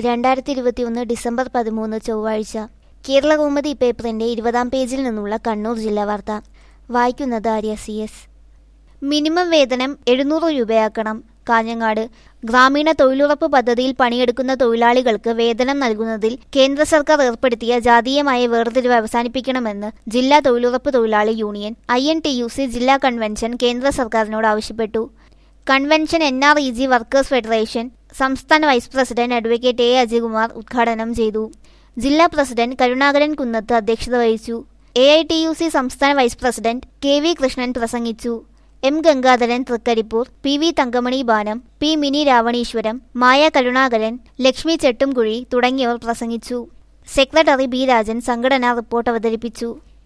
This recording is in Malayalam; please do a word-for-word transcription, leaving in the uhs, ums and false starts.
രണ്ടായിരത്തി ഇരുപത്തിയൊന്ന് ഡിസംബർ പതിമൂന്ന് ചൊവ്വാഴ്ച. കേരളകൗമുദി പേപ്പറിന്റെ ഇരുപതാം പേജിൽ നിന്നുള്ള കണ്ണൂർ ജില്ലാ വാർത്ത. വായിക്കുന്നത് ആര്യ സി എസ്. മിനിമം വേതനം എഴുന്നൂറ് രൂപയാക്കണം. കാഞ്ഞങ്ങാട്. ഗ്രാമീണ തൊഴിലുറപ്പ് പദ്ധതിയിൽ പണിയെടുക്കുന്ന തൊഴിലാളികൾക്ക് വേതനം നൽകുന്നതിൽ കേന്ദ്ര സർക്കാർ ഏർപ്പെടുത്തിയ ജാതീയമായ വേർതിരിവ് അവസാനിപ്പിക്കണമെന്ന് ജില്ലാ തൊഴിലുറപ്പ് തൊഴിലാളി union I N T U C ജില്ലാ കൺവെൻഷൻ കേന്ദ്ര സർക്കാരിനോട് ആവശ്യപ്പെട്ടു. Convention N R E G workers federation സംസ്ഥാന vice president advocate A Ajayakumar ഉദ്ഘാടനം ചെയ്തു. ജില്ലാ പ്രസിഡന്റ് കരുണാകരൻ കുന്നത്ത് അധ്യക്ഷത വഹിച്ചു. A I T U C സംസ്ഥാന vice president K V Krishnan പ്രസംഗിച്ചു. M Gangadharan Thrikaripur, P V Thankamani Banam, P Mini Raveeswaram, Maya Karunakaran, Lakshmi Chettumkuzhi തുടങ്ങിയവർ പ്രസംഗിച്ചു. സെക്രട്ടറി ബി രാജൻ സംഘടനാ റിപ്പോർട്ട് അവതരിപ്പിച്ചു.